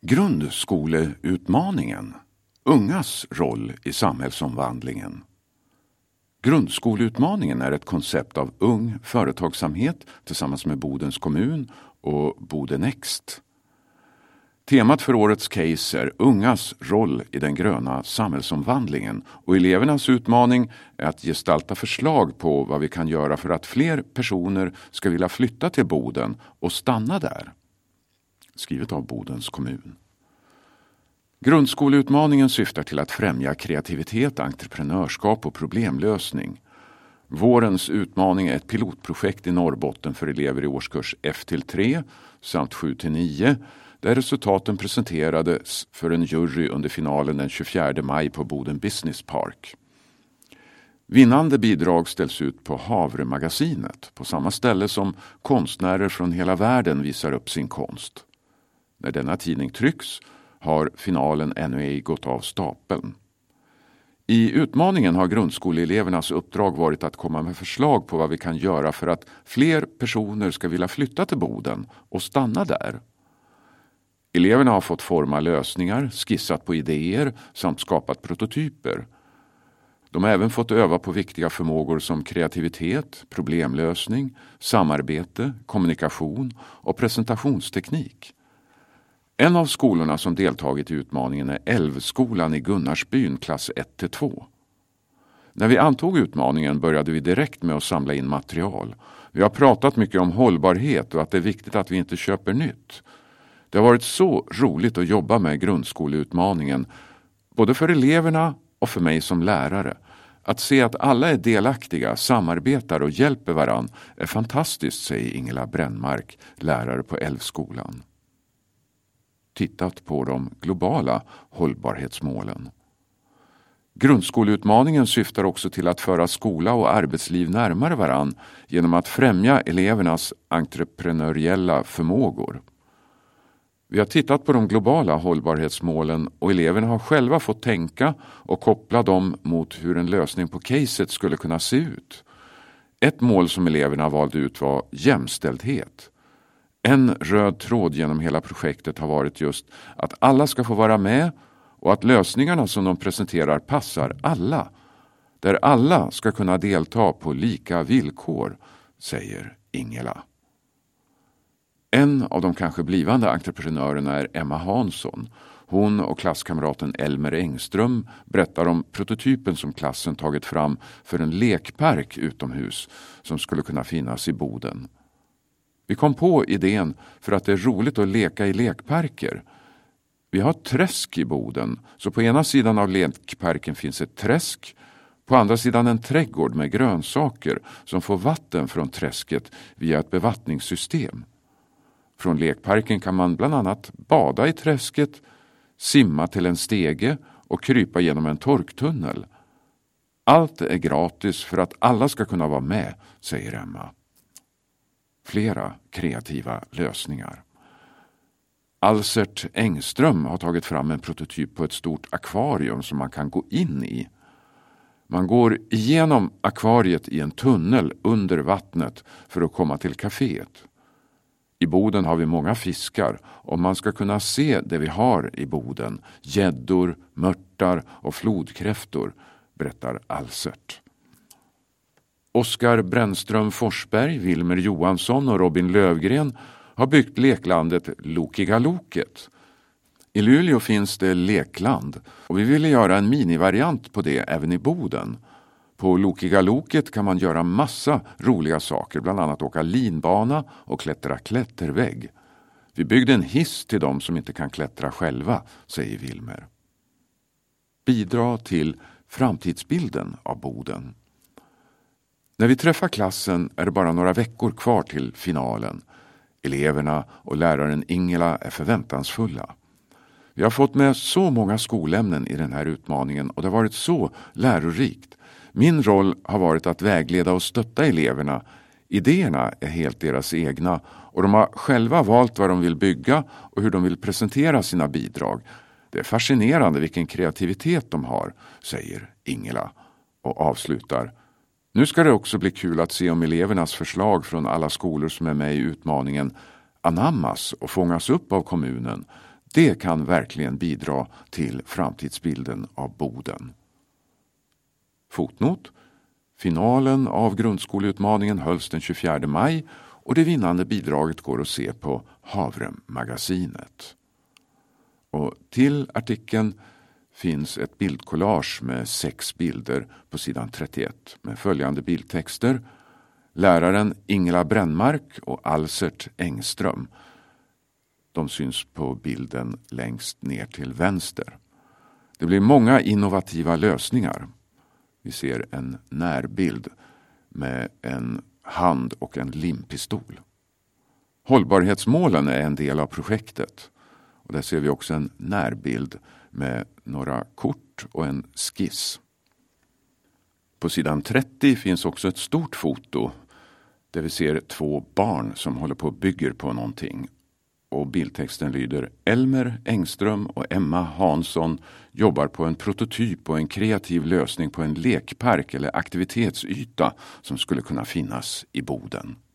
Grundskoleutmaningen. Ungas roll i samhällsomvandlingen. Grundskoleutmaningen är ett koncept av ung företagsamhet tillsammans med Bodens kommun och Bodenext. Temat för årets case är ungas roll i den gröna samhällsomvandlingen, och elevernas utmaning är att gestalta förslag på vad vi kan göra för att fler personer ska vilja flytta till Boden och stanna där. Skrivet av Bodens kommun. Grundskoleutmaningen syftar till att främja kreativitet, entreprenörskap och problemlösning. Vårens utmaning är ett pilotprojekt i Norrbotten för elever i årskurs F-3 samt 7-9, där resultaten presenterades för en jury under finalen den 24 maj på Boden Business Park. Vinnande bidrag ställs ut på Havre-magasinet, på samma ställe som konstnärer från hela världen visar upp sin konst. När denna tidning trycks har finalen ännu ej gått av stapeln. I utmaningen har grundskoleelevernas uppdrag varit att komma med förslag på vad vi kan göra för att fler personer ska vilja flytta till Boden och stanna där. Eleverna har fått forma lösningar, skissat på idéer samt skapat prototyper. De har även fått öva på viktiga förmågor som kreativitet, problemlösning, samarbete, kommunikation och presentationsteknik. En av skolorna som deltagit i utmaningen är Älvskolan i Gunnarsbyn, klass 1-2. När vi antog utmaningen började vi direkt med att samla in material. Vi har pratat mycket om hållbarhet och att det är viktigt att vi inte köper nytt. Det har varit så roligt att jobba med grundskoleutmaningen, både för eleverna och för mig som lärare. Att se att alla är delaktiga, samarbetar och hjälper varann är fantastiskt, säger Ingela Brännmark, lärare på Älvskolan. Tittat på de globala hållbarhetsmålen. Grundskoleutmaningen syftar också till att föra skola och arbetsliv närmare varann genom att främja elevernas entreprenöriella förmågor. Vi har tittat på de globala hållbarhetsmålen och eleverna har själva fått tänka och koppla dem mot hur en lösning på caset skulle kunna se ut. Ett mål som eleverna valde ut var jämställdhet. En röd tråd genom hela projektet har varit just att alla ska få vara med och att lösningarna som de presenterar passar alla. Där alla ska kunna delta på lika villkor, säger Ingela. En av de kanske blivande entreprenörerna är Emma Hansson. Hon och klasskamraten Elmer Engström berättar om prototypen som klassen tagit fram för en lekpark utomhus som skulle kunna finnas i Boden. Vi kom på idén för att det är roligt att leka i lekparker. Vi har ett träsk i Boden, så på ena sidan av lekparken finns ett träsk, på andra sidan en trädgård med grönsaker som får vatten från träsket via ett bevattningssystem. Från lekparken kan man bland annat bada i träsket, simma till en stege och krypa genom en torktunnel. Allt är gratis för att alla ska kunna vara med, säger Emma. Flera kreativa lösningar. Alsert Engström har tagit fram en prototyp på ett stort akvarium som man kan gå in i. Man går igenom akvariet i en tunnel under vattnet för att komma till kaféet. I Boden har vi många fiskar och man ska kunna se det vi har i Boden. Gäddor, mörtar och flodkräftor, berättar Alsert. Oskar Brännström Forsberg, Wilmer Johansson och Robin Lövgren har byggt leklandet Lokigaloket. I Luleå finns det lekland och vi ville göra en minivariant på det även i Boden. På Lokigaloket kan man göra massa roliga saker, bland annat åka linbana och klättra klättervägg. Vi byggde en hiss till dem som inte kan klättra själva, säger Wilmer. Bidra till framtidsbilden av Boden. När vi träffar klassen är det bara några veckor kvar till finalen. Eleverna och läraren Ingela är förväntansfulla. Vi har fått med så många skolämnen i den här utmaningen och det har varit så lärorikt. Min roll har varit att vägleda och stötta eleverna. Idéerna är helt deras egna och de har själva valt vad de vill bygga och hur de vill presentera sina bidrag. Det är fascinerande vilken kreativitet de har, säger Ingela och avslutar. Nu ska det också bli kul att se om elevernas förslag från alla skolor som är med i utmaningen anammas och fångas upp av kommunen. Det kan verkligen bidra till framtidsbilden av Boden. Fotnot. Finalen av grundskoleutmaningen hölls den 24 maj och det vinnande bidraget går att se på Havremagasinet. Och till artikeln finns ett bildkollage med 6 bilder på sidan 31 med följande bildtexter. Läraren Ingela Brännmark och Alsert Engström. De syns på bilden längst ner till vänster. Det blir många innovativa lösningar. Vi ser en närbild med en hand och en limpistol. Hållbarhetsmålen är en del av projektet. Och där ser vi också en närbild med några kort och en skiss. På sidan 30 finns också ett stort foto där vi ser 2 barn som håller på och bygger på någonting. Och bildtexten lyder: Elmer Engström och Emma Hansson jobbar på en prototyp och en kreativ lösning på en lekpark eller aktivitetsyta som skulle kunna finnas i Boden.